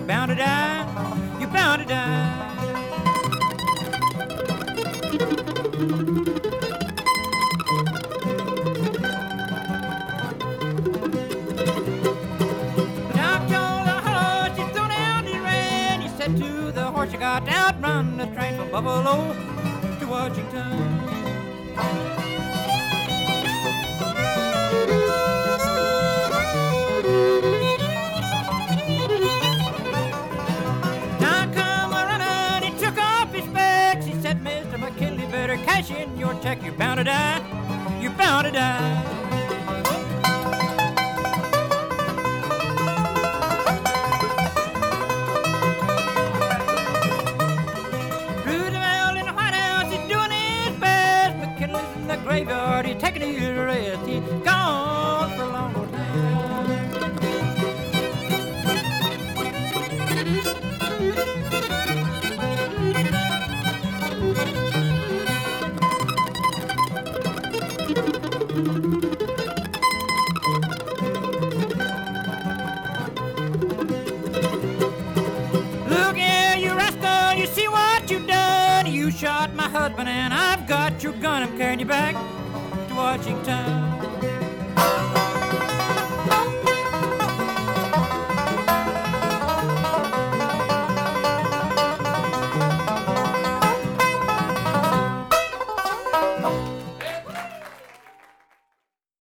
bound to die. You're bound to die. To the horse you got to outrun the train from Buffalo to Washington. Now come a runner, he took off his specs. He said, Mr. McKinley, better cash in your check. You're bound to die. You're bound to die. Graveyard, he's taking his rest. He's gone for a long old time. Look here, you rascal, you see what you've done. You shot my husband and I've got your gun. I'm carrying you back to Washington.